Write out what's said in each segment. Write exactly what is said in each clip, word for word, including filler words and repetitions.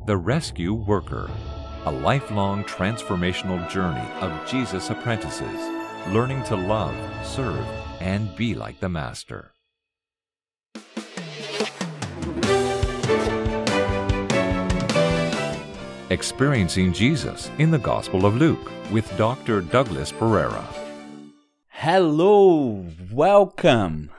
The Rescue Worker, a lifelong transformational journey of Jesus' apprentices, learning to love, serve, and be like the Master. Experiencing Jesus in the Gospel of Luke with Doctor Douglas Pereira. Hello, welcome.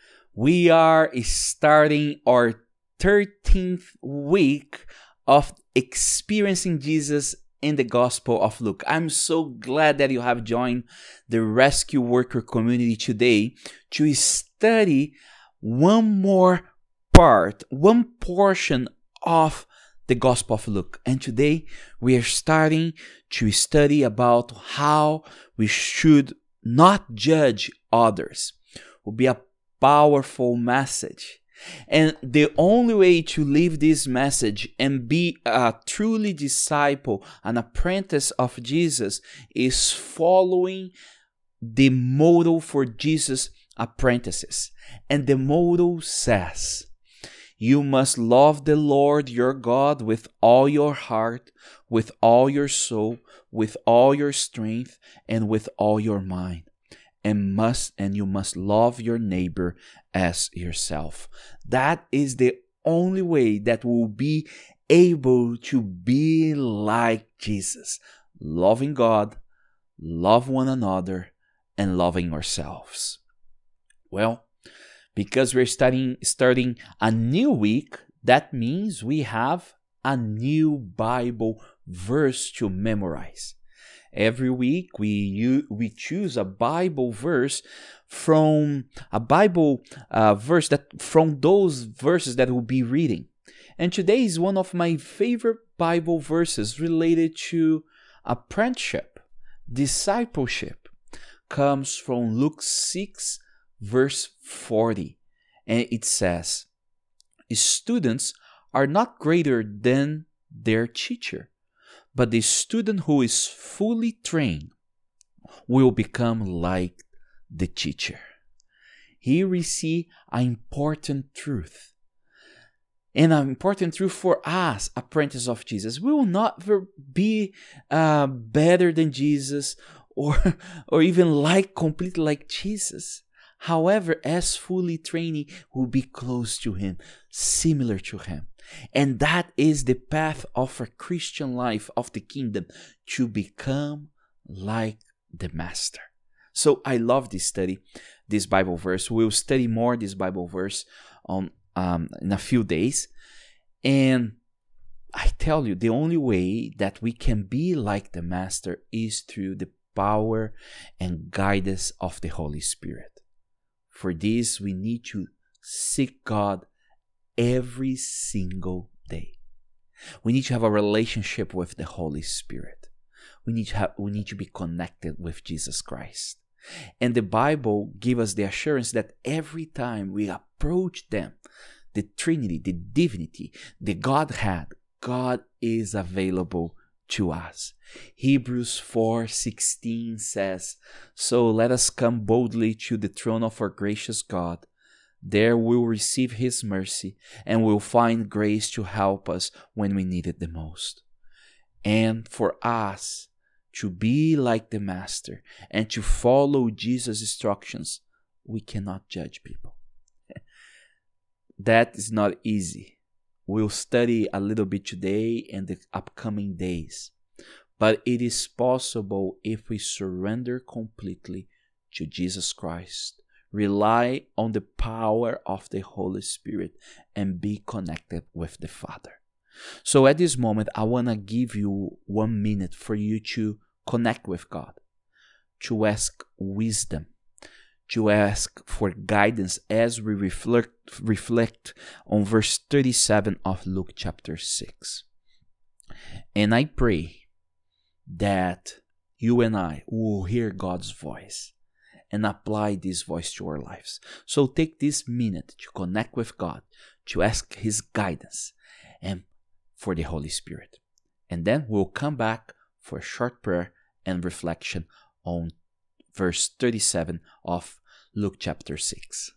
We are starting our thirteenth week of experiencing Jesus in the Gospel of Luke. I'm so glad that you have joined the Rescue Worker community today to study one more part, one portion of the Gospel of Luke. And today we are starting to study about how we should not judge others. It will be a powerful message. And the only way to live this message and be a truly disciple, an apprentice of Jesus, is following the model for Jesus' apprentices. And the model says, you must love the Lord your God with all your heart, with all your soul, with all your strength, and with all your mind. And must and you must love your neighbor as yourself. That is the only way that we'll be able to be like Jesus. Loving God, love one another, and loving ourselves. Well, because we're starting, starting a new week, that means we have a new Bible verse to memorize. Every week we you, we choose a Bible verse from a Bible uh, verse that from those verses that we'll be reading. And today is one of my favorite Bible verses related to apprenticeship, discipleship. Comes from Luke six, verse forty, and it says, students are not greater than their teacher, but the student who is fully trained will become like the teacher. Here we see an important truth. And an important truth for us, apprentices of Jesus. We will not be uh, better than Jesus or, or even like completely like Jesus. However, as fully trained, we'll be close to Him, similar to Him. And that is the path of a Christian life of the kingdom, to become like the Master. So I love this study, this Bible verse. We'll study more this Bible verse on um, in a few days. And I tell you, the only way that we can be like the Master is through the power and guidance of the Holy Spirit. For this, we need to seek God every single day. We need to have a relationship with the Holy Spirit. We need to have, we need to be connected with Jesus Christ. And the Bible gives us the assurance that every time we approach them, the Trinity, the divinity, the Godhead, God is available to us. Hebrews four sixteen says, so let us come boldly to the throne of our gracious God. There we'll receive His mercy and we'll find grace to help us when we need it the most. And for us to be like the Master and to follow Jesus' instructions, we cannot judge people. That is not easy. We'll study a little bit today and the upcoming days. But it is possible if we surrender completely to Jesus Christ, rely on the power of the Holy Spirit, and be connected with the Father. So at this moment, I want to give you one minute for you to connect with God, to ask wisdom, to ask for guidance as we reflect, reflect on verse thirty-seven of Luke chapter six. And I pray that you and I will hear God's voice and apply this voice to our lives. So take this minute to connect with God, to ask His guidance and for the Holy Spirit. And then we'll come back for a short prayer and reflection on verse thirty-seven of Luke chapter six.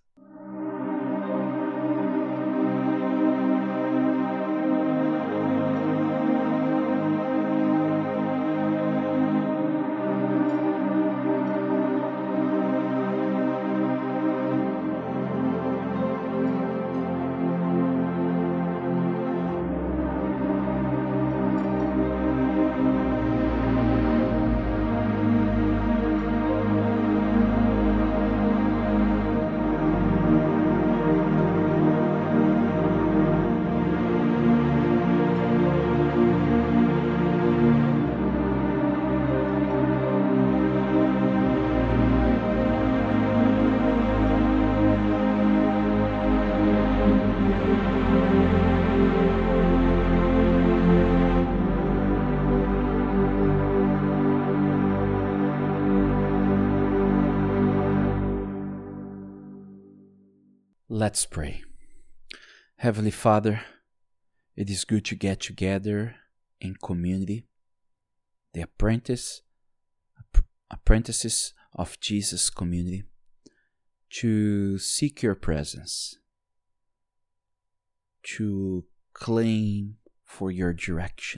Let's pray. Heavenly Father, it is good to get together in community, the apprentice, apprentices of Jesus community, to seek your presence, to claim for your direction,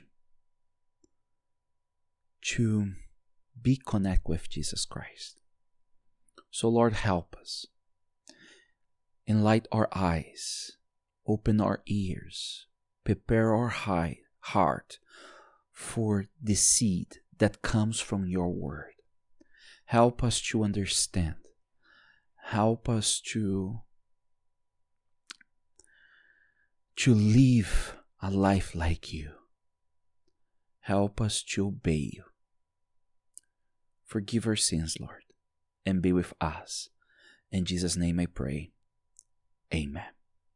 to be connect with Jesus Christ. So Lord, help us. Enlighten our eyes, open our ears, prepare our heart for the seed that comes from your word. Help us to understand. Help us to, to live a life like you. Help us to obey you. Forgive our sins, Lord, and be with us. In Jesus' name I pray. Amen.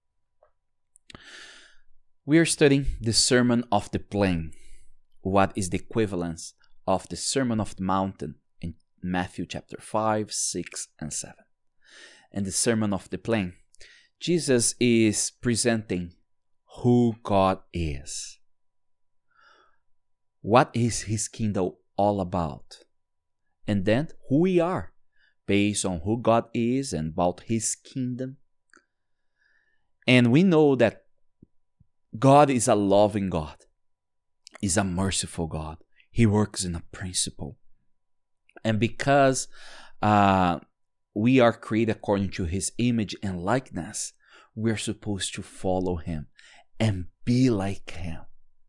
We are studying the Sermon of the Plain, what is the equivalence of the Sermon of the Mountain in Matthew chapter five, six, and seven. And the Sermon of the Plain, Jesus is presenting who God is. What is His kingdom all about? And then who we are, based on who God is and about His kingdom. And we know that God is a loving God, is a merciful God. He works in a principle. And because uh, we are created according to His image and likeness, we are supposed to follow Him and be like Him.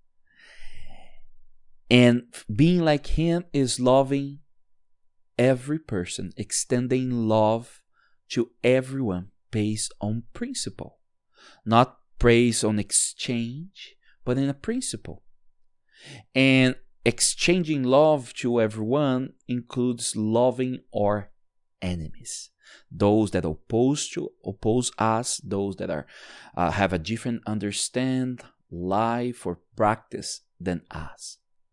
And being like Him is loving every person, extending love to everyone based on principle. Not based on exchange, but in a principle. And exchanging love to everyone includes loving our enemies. Those that oppose to oppose us, those that are uh, have a different understand, life, or practice than us.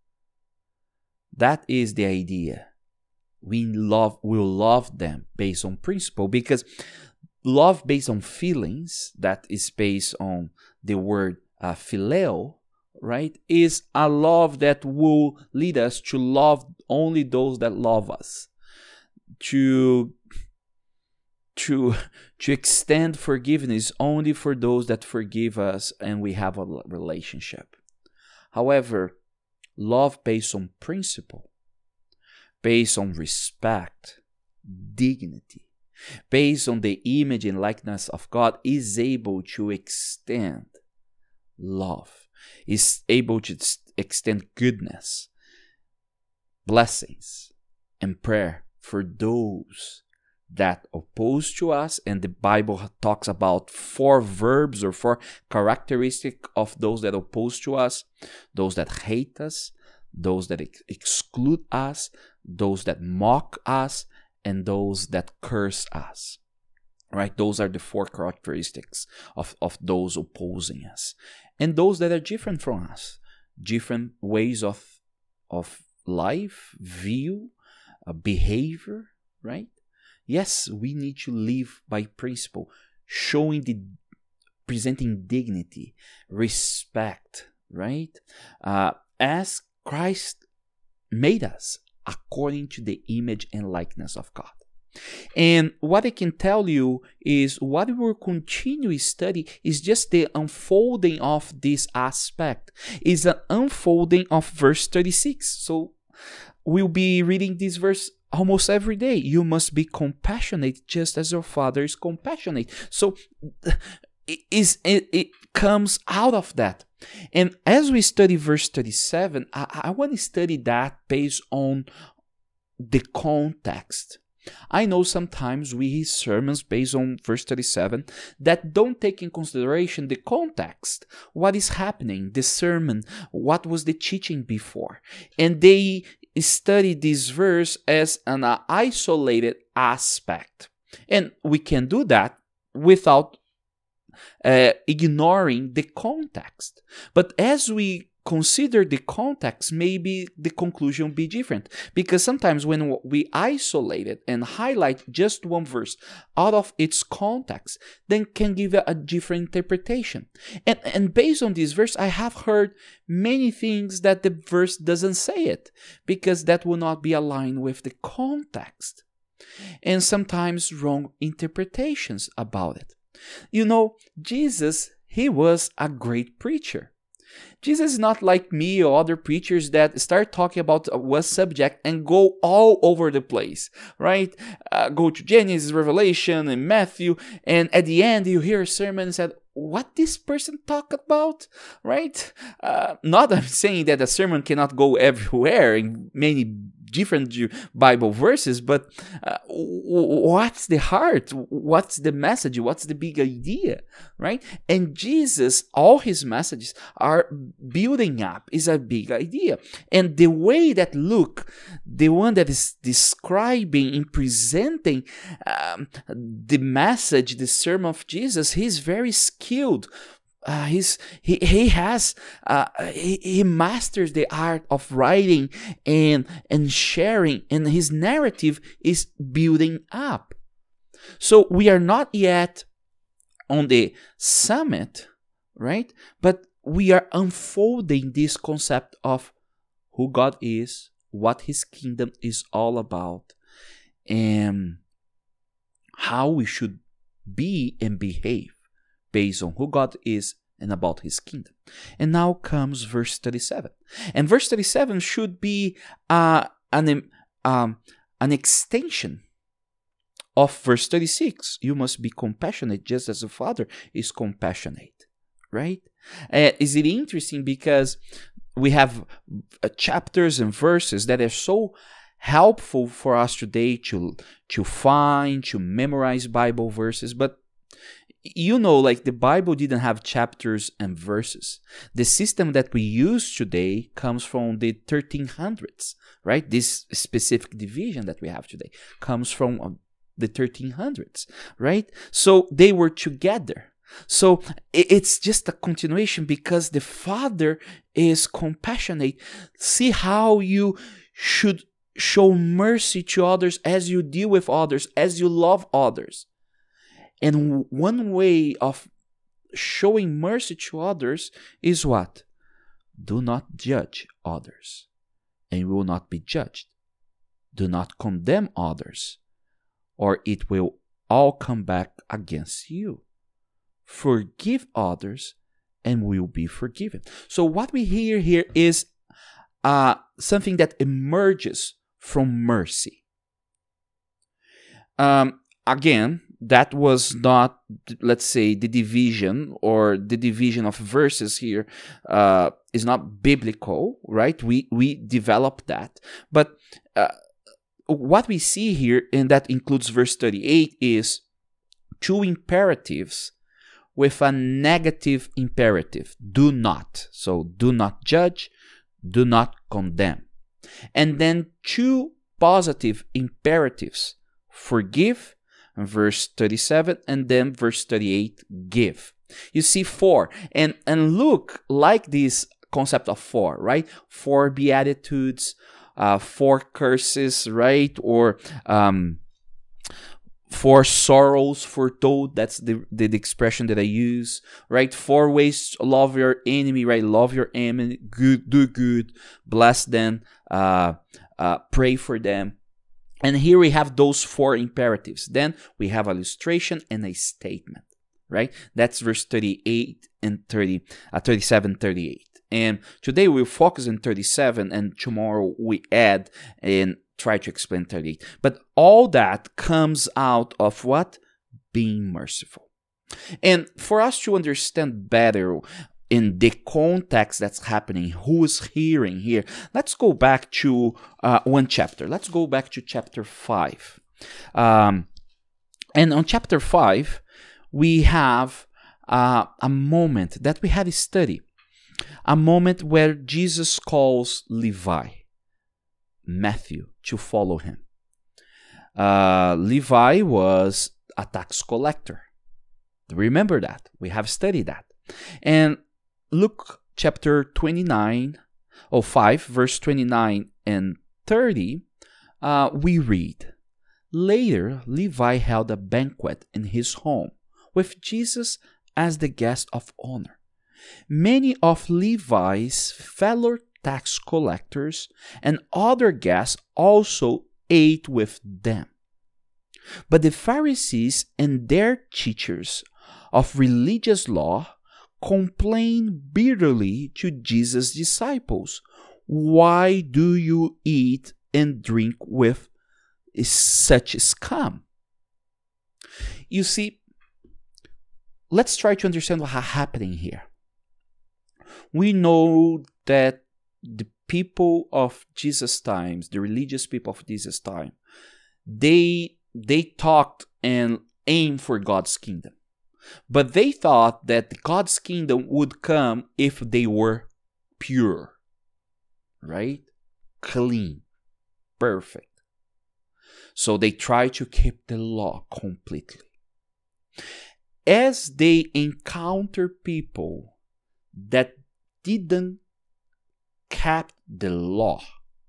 That is the idea. We love will love them based on principle, because love based on feelings, that is based on the word uh, phileo, right, is a love that will lead us to love only those that love us, to to to extend forgiveness only for those that forgive us and we have a relationship. However, love based on principle, based on respect, dignity, based on the image and likeness of God, is able to extend love, is able to extend goodness, blessings, and prayer for those that oppose to us. And the Bible talks about four verbs or four characteristics of those that oppose to us: those that hate us, those that ex- exclude us, those that mock us, and those that curse us. Right? Those are the four characteristics of, of those opposing us. And those that are different from us, different ways of, of life, view, uh, behavior, right? Yes, we need to live by principle, showing the, presenting dignity, respect, right? Uh, as Christ made us according to the image and likeness of God. And what I can tell you is what we will continue to study is just the unfolding of this aspect. Is an unfolding of verse thirty-six. So we'll be reading this verse almost every day. You must be compassionate just as your Father is compassionate. So it, is, it, it comes out of that. And as we study verse thirty-seven, I, I want to study that based on the context. I know sometimes we hear sermons based on verse thirty-seven that don't take in consideration the context, what is happening, the sermon, what was the teaching before. And they study this verse as an isolated aspect. And we can do that without uh, ignoring the context. But as we consider the context, maybe the conclusion will be different. Because sometimes when we isolate it and highlight just one verse out of its context, then can give a, a different interpretation. And, and based on this verse, I have heard many things that the verse doesn't say it, because that will not be aligned with the context. And sometimes wrong interpretations about it. You know, Jesus, he was a great preacher. Jesus is not like me or other preachers that start talking about one subject and go all over the place, right? Uh, go to Genesis, Revelation, and Matthew, and at the end you hear a sermon and said, what this person talk about, right? Uh, not I'm saying that a sermon cannot go everywhere in many different Bible verses, but uh, what's the heart? What's the message? What's the big idea, right? And Jesus, all his messages are building up is a big idea. And the way that Luke, the one that is describing and presenting um, the message, the sermon of Jesus, he's very skilled. Uh, he's he he has uh, he, he masters the art of writing and and sharing, and his narrative is building up. So we are not yet on the summit, right? But we are unfolding this concept of who God is, what his kingdom is all about, and how we should be and behave based on who God is and about his kingdom. And now comes verse thirty-seven. And verse thirty-seven should be uh, an, um, an extension of verse thirty-six. You must be compassionate just as the Father is compassionate, right? Uh, is it interesting because we have uh, chapters and verses that are so helpful for us today to, to find, to memorize Bible verses, but you know, like the Bible didn't have chapters and verses. The system that we use today comes from the thirteen hundreds, right? This specific division that we have today comes from the thirteen hundreds, right? So they were together. So it's just a continuation because the Father is compassionate. See how you should show mercy to others as you deal with others, as you love others. And one way of showing mercy to others is what? Do not judge others, and you will not be judged. Do not condemn others, or it will all come back against you. Forgive others, and will be forgiven. So what we hear here is uh, something that emerges from mercy. Um, again, that was not, let's say, the division or the division of verses here uh, is not biblical, right? We we developed that. But uh, what we see here, and that includes verse thirty-eight, is two imperatives with a negative imperative. Do not. So do not judge, do not condemn. And then two positive imperatives. Forgive, verse thirty-seven, and then verse thirty-eight, give. You see four. And, and Luke like this concept of four, right? Four beatitudes, uh, four curses, right? Or um, four sorrows foretold. That's the, the, the expression that I use, right? Four ways to love your enemy, right? Love your enemy, good, do good, bless them, uh, uh, pray for them. And here we have those four imperatives. Then we have illustration and a statement, right? That's verse thirty-eight and thirty, uh, thirty-seven, thirty-eight. And today we'll focus on thirty-seven, and tomorrow we add and try to explain thirty-eight. But all that comes out of what? Being merciful. And for us to understand better in the context that's happening, who is hearing here, let's go back to uh, one chapter. Let's go back to chapter five. Um, and on chapter five, we have uh, a moment that we had to study. A moment where Jesus calls Levi, Matthew, to follow him. Uh, Levi was a tax collector. Remember that. We have studied that. And Luke chapter twenty-nine, or five, verse twenty-nine and thirty, uh, we read, "Later, Levi held a banquet in his home, with Jesus as the guest of honor. Many of Levi's fellow tax collectors and other guests also ate with them. But the Pharisees and their teachers of religious law complained bitterly to Jesus' disciples, 'Why do you eat and drink with such scum?'" You see, let's try to understand what's happening here. We know that the people of Jesus' times, the religious people of Jesus' time, they they talked and aimed for God's kingdom. But they thought that God's kingdom would come if they were pure, right? Clean, perfect. So they tried to keep the law completely. As they encounter people that didn't keep the law,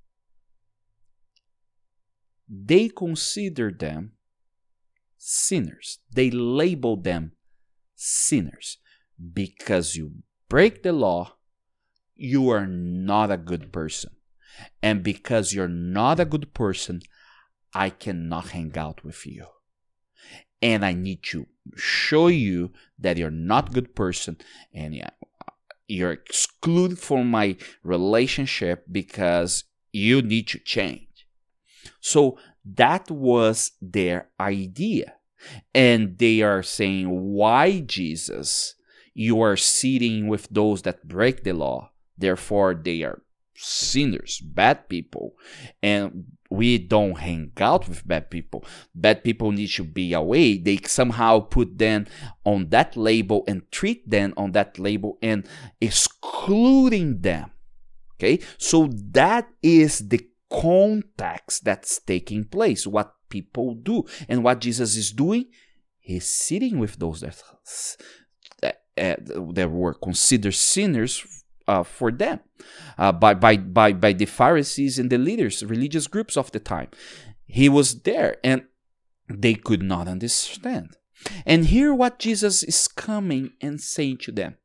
they consider them sinners. They label them sinners. Because you break the law, you are not a good person. And because you're not a good person, I cannot hang out with you. And I need to show you that you're not a good person, and you're excluded from my relationship because you need to change. So that was their idea. And they are saying, "Why, Jesus, you are sitting with those that break the law? Therefore, they are sinners, bad people. And we don't hang out with bad people. Bad people need to be away." They somehow put them on that label and treat them on that label and excluding them. Okay? So that is the context that's taking place, what people do. And what Jesus is doing, he's sitting with those that, that, uh, that were considered sinners uh, for them uh, by, by, by, by the Pharisees and the leaders, religious groups of the time. He was there and they could not understand. And hear what Jesus is coming and saying to them.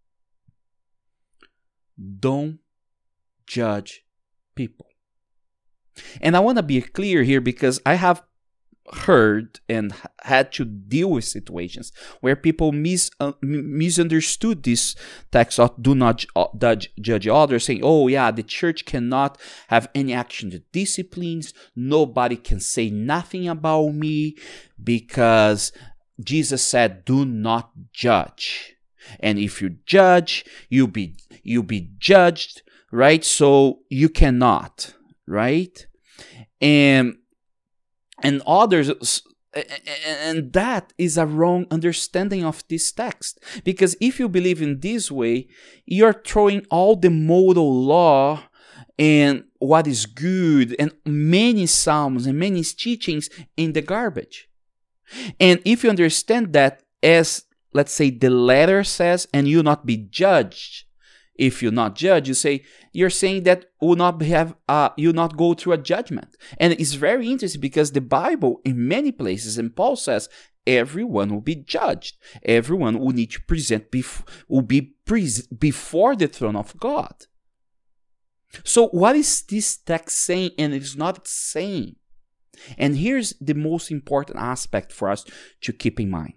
Don't judge people. And I want to be clear here because I have heard and had to deal with situations where people mis- uh, misunderstood this text of do not judge, judge others, saying, "Oh yeah, the church cannot have any action to disciplines. Nobody can say nothing about me because Jesus said, do not judge. And if you judge, you'll be, you'll be judged, right? So you cannot, right? And and others, and that is a wrong understanding of this text. Because if you believe in this way, you're throwing all the moral law and what is good and many psalms and many teachings in the garbage. And if you understand that as, let's say, the letter says, and you not be judged, if you not judge, you say, you're saying that will not have, uh, you not go through a judgment. And it's very interesting because the Bible in many places, and Paul says, everyone will be judged. Everyone will need to present, bef- will be pre- before the throne of God. So what is this text saying? And it's not saying. And here's the most important aspect for us to keep in mind.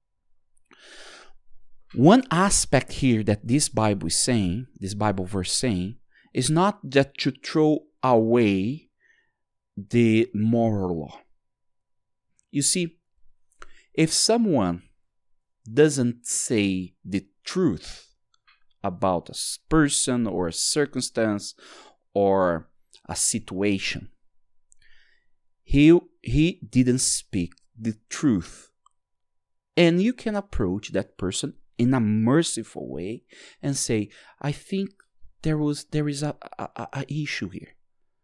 One aspect here that this Bible is saying, this Bible verse saying, is not that to throw away the moral law. You see, if someone doesn't say the truth about a person or a circumstance or a situation, he, he didn't speak the truth. And you can approach that person in a merciful way and say, I think there was there is a, a, a issue here.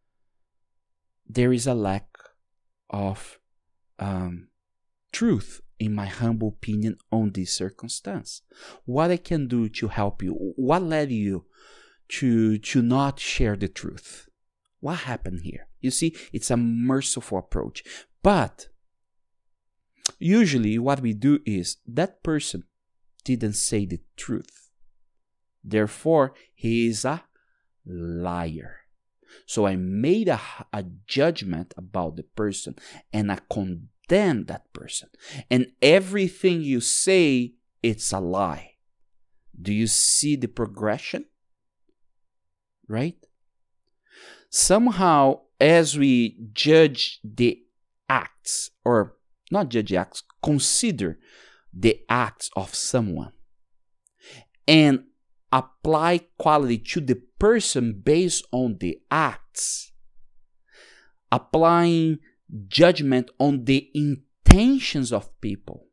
There is a lack of um, truth in my humble opinion, on this circumstance? What I can do to help you? What led you to, to not share the truth? What happened here? You see, it's a merciful approach. But usually what we do is that person didn't say the truth. Therefore, he is a liar. So I made a, a judgment about the person and I condemn that person. And everything you say, it's a lie. Do you see the progression? Right? Somehow, as we judge the acts, or not judge acts, consider the acts of someone and apply quality to the person based on the acts, applying judgment on the intentions of people,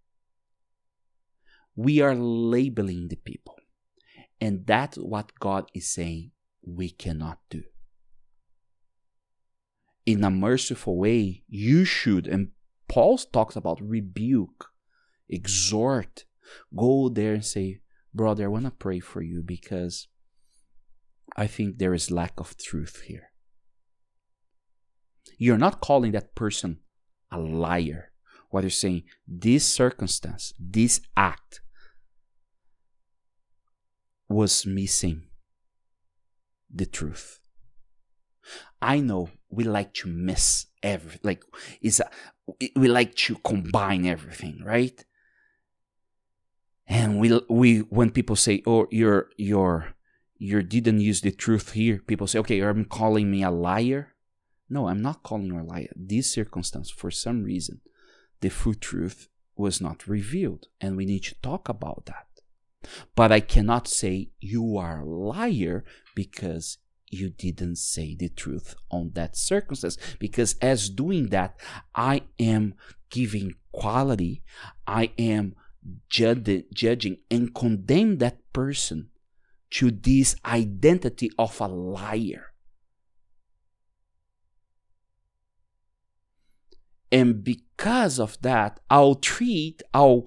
we are labeling the people. And that's what God is saying we cannot do. In a merciful way, you should, and Paul talks about rebuke, exhort, go there and say, brother, I want to pray for you because I think there is lack of truth here. You're not calling that person a liar. What you're saying, this circumstance, this act was missing the truth. I know we like to miss everything. Like, it's a, we like to combine everything, right? And we we when people say, "Oh, you're you're you didn't use the truth here," people say, "Okay, you're calling me a liar." No, I'm not calling you a liar. This circumstance, for some reason, the full truth was not revealed, and we need to talk about that. But I cannot say you are a liar because you didn't say the truth on that circumstance. Because as doing that, I am giving quality, I am judge, judging and condemn that person to this identity of a liar. And because of that, I'll treat, I'll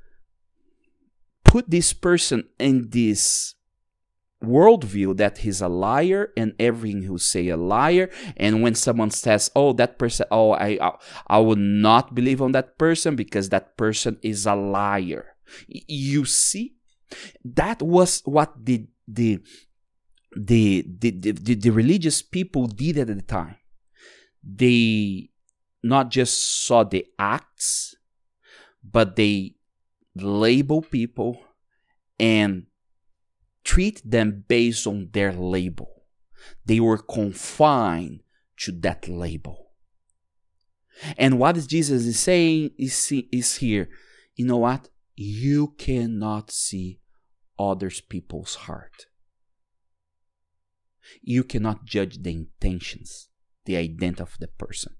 put this person in this worldview that he's a liar and everything he'll say a liar. And when someone says, oh, that person, oh, I, I, I would not believe on that person because that person is a liar. You see, that was what the, the, the, the, the, the, the religious people did at the time. They not just saw the acts, but they label people and treat them based on their label. They were confined to that label. And what Jesus is saying is, is here, you know what? You cannot see other people's heart. You cannot judge the intentions, the identity of the person.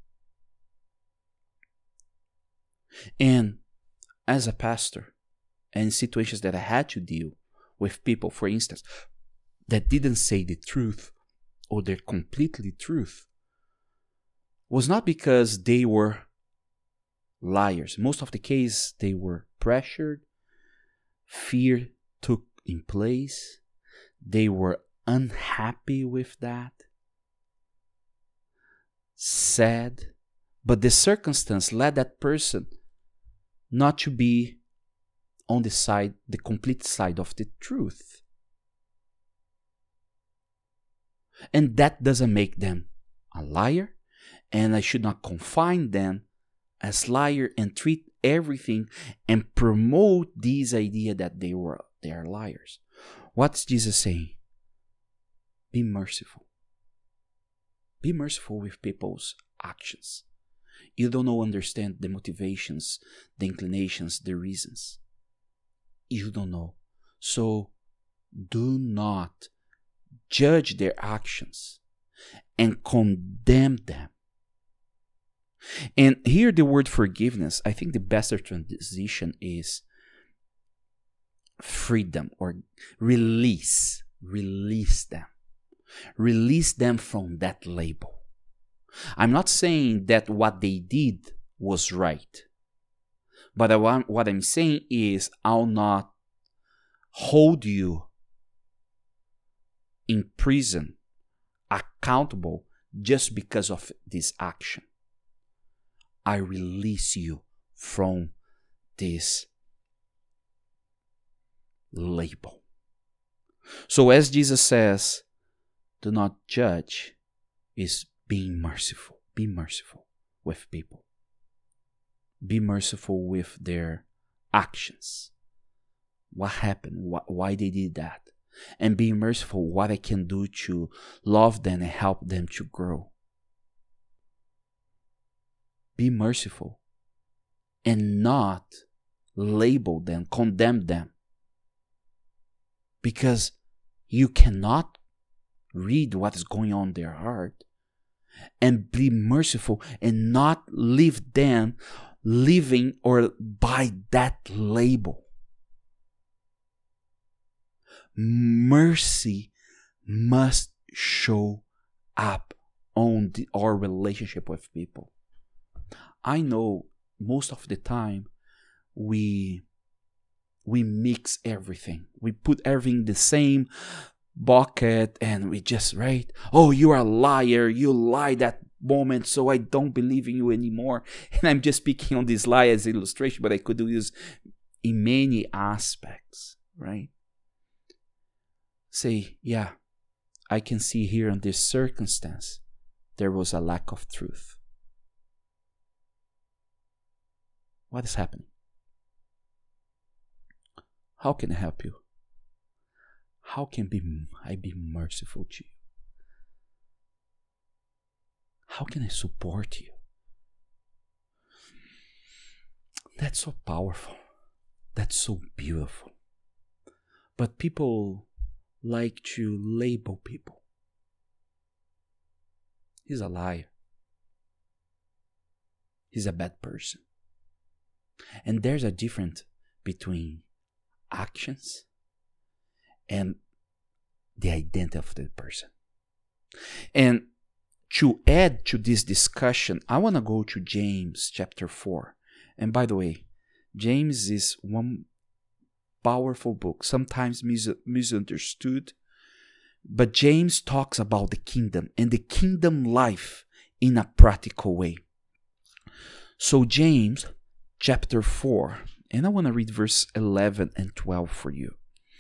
And as a pastor, and in situations that I had to deal with people, for instance, that didn't say the truth or the completely truth, was not because they were liars. Most of the case, they were pressured, fear took in place, they were unhappy with that, sad, but the circumstance led that person not to be on the side, the complete side of the truth. And that doesn't make them a liar, and I should not confine them as liar and treat everything and promote this idea that they were they are liars. What's Jesus saying? Be merciful. Be merciful with people's actions. You don't know, understand the motivations, the inclinations, the reasons. You don't know. So do not judge their actions and condemn them. And here the word forgiveness, I think the best transition is freedom or release. Release them. Release them from that label. I'm not saying that what they did was right, But I want, what I'm saying is, I'll not hold you in prison, accountable, just because of this action. I release you from this label. So as Jesus says, do not judge, is being merciful. Be merciful with people. Be merciful with their actions. What happened? Why they did that? And be merciful what I can do to love them and help them to grow. Be merciful and not label them, condemn them. Because you cannot read what is going on in their heart, and be merciful and not leave them living or by that label. Mercy must show up on the, our relationship with people. I know most of the time we we mix everything. We put everything in the same bucket and we just, right? Oh, you are a liar. You lied that moment, so I don't believe in you anymore. And I'm just speaking on this lie as illustration, but I could do this in many aspects, right? Say, yeah, I can see here in this circumstance, there was a lack of truth. What is happening? How can I help you? How can be, I be merciful to you? How can I support you? That's so powerful. That's so beautiful. But people like to label people. He's a liar. He's a bad person. And there's a difference between actions and the identity of the person. And to add to this discussion, I want to go to James chapter four. And by the way, James is one powerful book, sometimes mis- misunderstood. But James talks about the kingdom and the kingdom life in a practical way. So James chapter four, and I want to read verse eleven and twelve for you.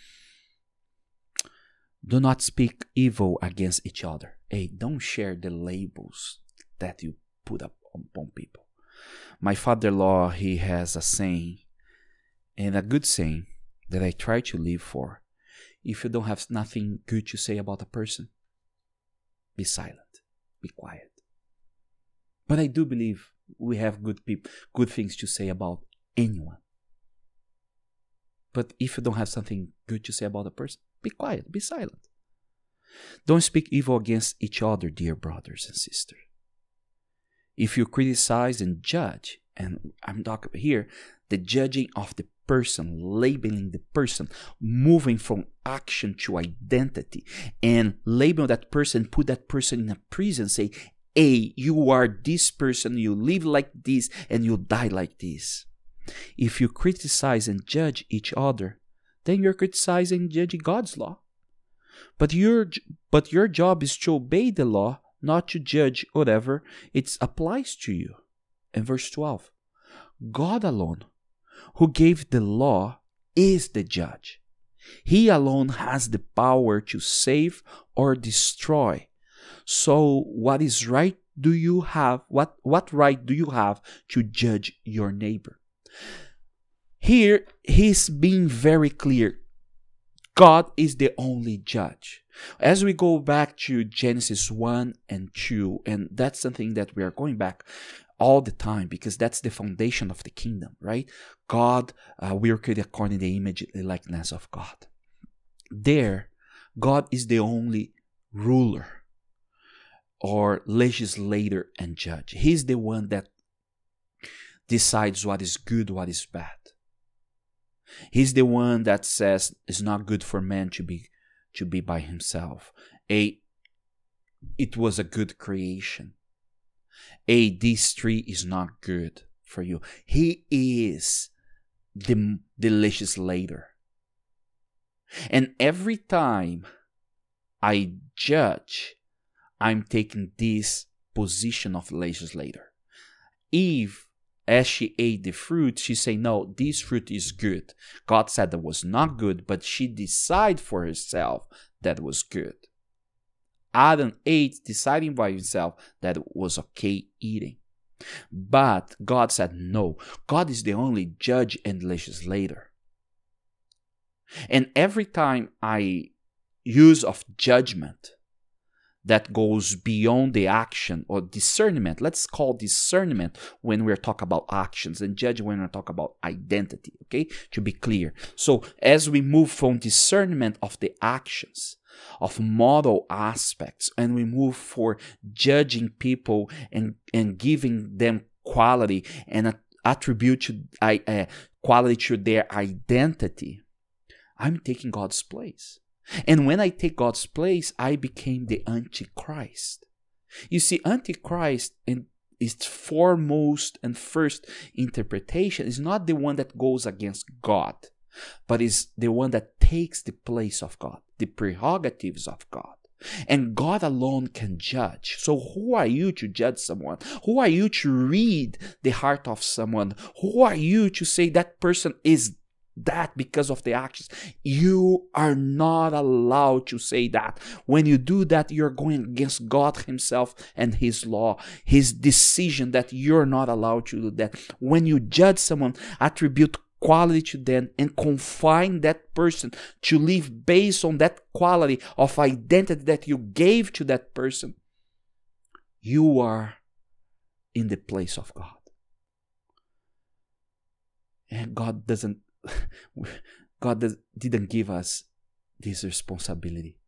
Do not speak evil against each other. Hey, don't share the labels that you put up upon people. My father-in-law, he has a saying, and a good saying that I try to live for. If you don't have nothing good to say about a person, be silent, be quiet. But I do believe we have good people, good things to say about anyone. But if you don't have something good to say about a person, be quiet, be silent. Don't speak evil against each other, dear brothers and sisters. If you criticize and judge, and I'm talking here, the judging of the person, labeling the person, moving from action to identity, and label that person, put that person in a prison, say, hey, you are this person, you live like this, and you die like this. If you criticize and judge each other, then you're criticizing and judging God's law. But your, but your job is to obey the law, not to judge whatever it applies to you. And verse twelve, God alone, who gave the law, is the judge. He alone has the power to save or destroy. So what is right do you have, what, what right do you have to judge your neighbor? Here, he's being very clear. God is the only judge. As we go back to Genesis one and two, and that's something that we are going back all the time because that's the foundation of the kingdom, right? God, uh, we are created according to the image and likeness of God. There, God is the only ruler or legislator and judge. He's the one that decides what is good, what is bad. He's the one that says it's not good for man to be to be by himself. A, it was a good creation. A, this tree is not good for you. He is the, the legislator. And every time I judge, I'm taking this position of legislator. Eve, as she ate the fruit, she said, no, this fruit is good. God said that was not good, but she decided for herself that was good. Adam ate, deciding by himself that it was okay eating. But God said no. God is the only judge and legislator. And every time I use of judgment that goes beyond the action or discernment, let's call discernment when we're talking about actions, and judge when we're talking about identity, okay? To be clear. So as we move from discernment of the actions, of moral aspects, and we move for judging people and, and giving them quality and attribute to, uh, quality to their identity, I'm taking God's place. And when I take God's place, I became the Antichrist. You see, Antichrist in its foremost and first interpretation is not the one that goes against God, but is the one that takes the place of God, the prerogatives of God. And God alone can judge. So who are you to judge someone? Who are you to read the heart of someone? Who are you to say that person is that because of the actions? You are not allowed to say that. When you do that, you're going against God himself and his law, his decision that you're not allowed to do that. When you judge someone, attribute quality to them and confine that person to live based on that quality of identity that you gave to that person, you are in the place of God. And God doesn't God does, didn't give us this responsibility.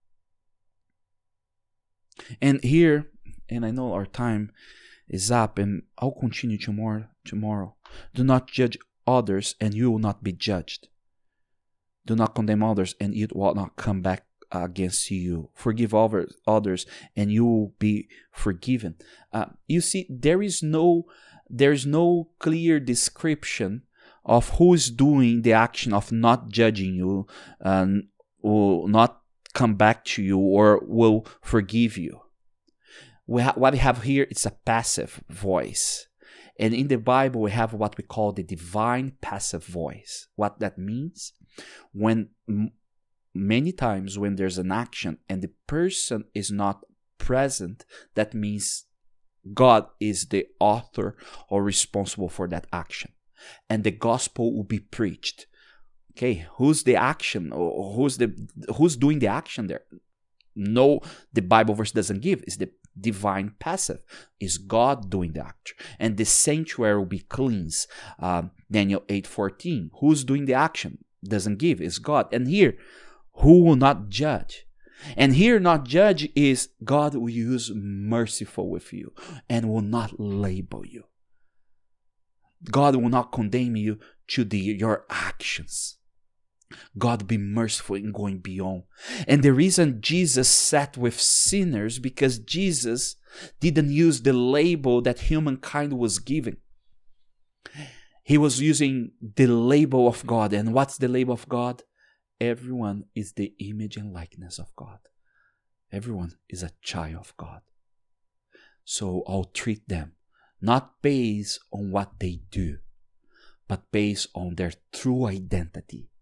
And here, and I know our time is up, and I'll continue tomorrow. Tomorrow, do not judge others, and you will not be judged. Do not condemn others, and it will not come back against you. Forgive others, and you will be forgiven. Uh, you see, there is no, there is no clear description of who is doing the action of not judging you, and will not come back to you or will forgive you. We ha- what we have here is a passive voice. And in the Bible, we have what we call the divine passive voice. What that means? When m- many times when there's an action and the person is not present, that means God is the author or responsible for that action. And the gospel will be preached. Okay, who's the action? Or who's the who's doing the action there? No, the Bible verse doesn't give. It's the divine passive. Is God doing the action? And the sanctuary will be cleansed. Um, Daniel eight fourteen. Who's doing the action? Doesn't give. It's God. And here, who will not judge? And here, not judge is God will use merciful with you and will not label you. God will not condemn you to the, your actions. God be merciful in going beyond. And the reason Jesus sat with sinners, because Jesus didn't use the label that humankind was given. He was using the label of God. And what's the label of God? Everyone is the image and likeness of God. Everyone is a child of God. So I'll treat them not based on what they do, but based on their true identity.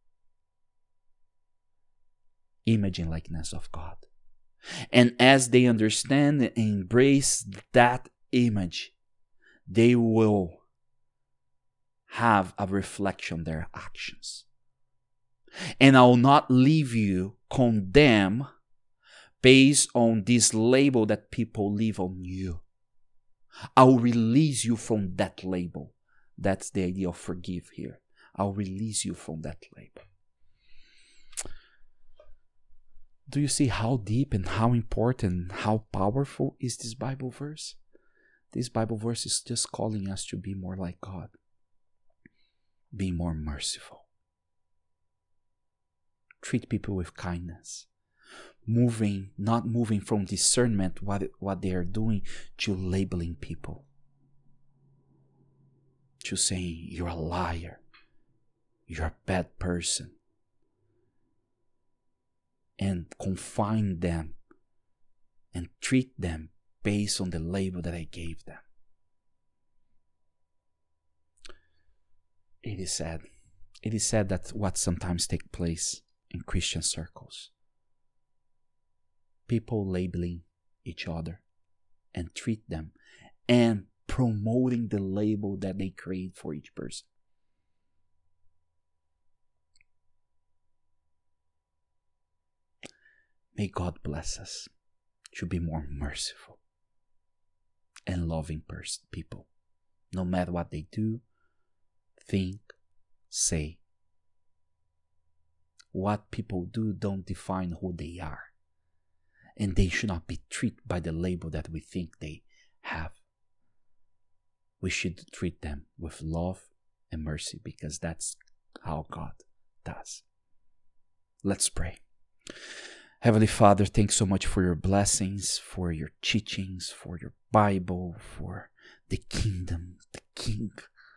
Image and likeness of God. And as they understand and embrace that image, they will have a reflection on their actions. And I will not leave you condemned based on this label that people leave on you. I'll release you from that label. That's the idea of forgive here. I'll release you from that label. Do you see how deep and how important, how powerful is this Bible verse? This Bible verse is just calling us to be more like God. Be more merciful. Treat people with kindness. Moving, not moving from discernment what, what they are doing to labeling people. to saying, you're a liar, you're a bad person, and confine them and treat them based on the label that I gave them. It is sad. It is sad that what sometimes takes place in Christian circles. People labeling each other and treat them and promoting the label that they create for each person. May God bless us to be more merciful and loving pers- people, no matter what they do, think, say. What people do don't define who they are, and they should not be treated by the label that we think they have. We should treat them with love and mercy, because that's how God does. Let's pray. Heavenly Father, thanks so much for your blessings, for your teachings, for your Bible, for the kingdom, the King.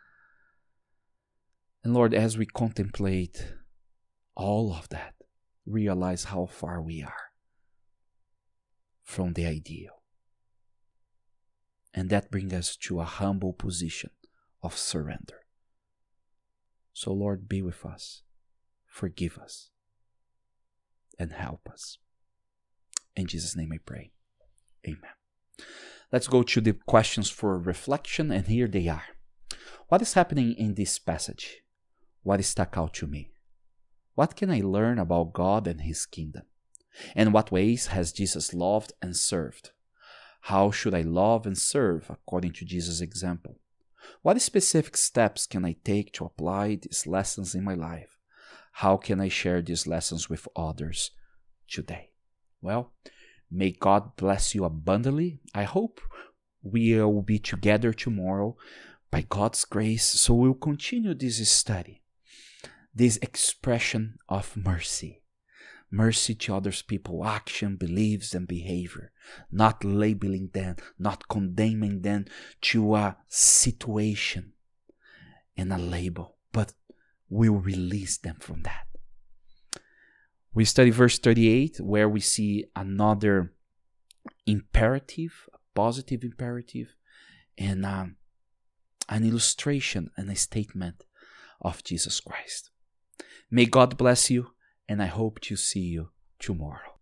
And Lord, as we contemplate all of that, realize how far we are from the ideal. And that brings us to a humble position of surrender. So Lord, be with us, forgive us, and help us. In Jesus' name I pray. Amen. Let's go to the questions for reflection, and here they are. What is happening in this passage? What stuck out to me? What can I learn about God and His kingdom? In what ways has Jesus loved and served? How should I love and serve according to Jesus' example? What specific steps can I take to apply these lessons in my life? How can I share these lessons with others today? Well, may God bless you abundantly. I hope we will be together tomorrow by God's grace, so we'll continue this study, this expression of mercy. Mercy to others people, action, beliefs, and behavior. Not labeling them, not condemning them to a situation and a label, but we'll release them from that. We study verse thirty-eight, where we see another imperative, a positive imperative, and um, an illustration and a statement of Jesus Christ. May God bless you, and I hope to see you tomorrow.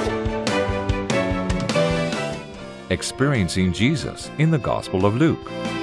Experiencing Jesus in the Gospel of Luke.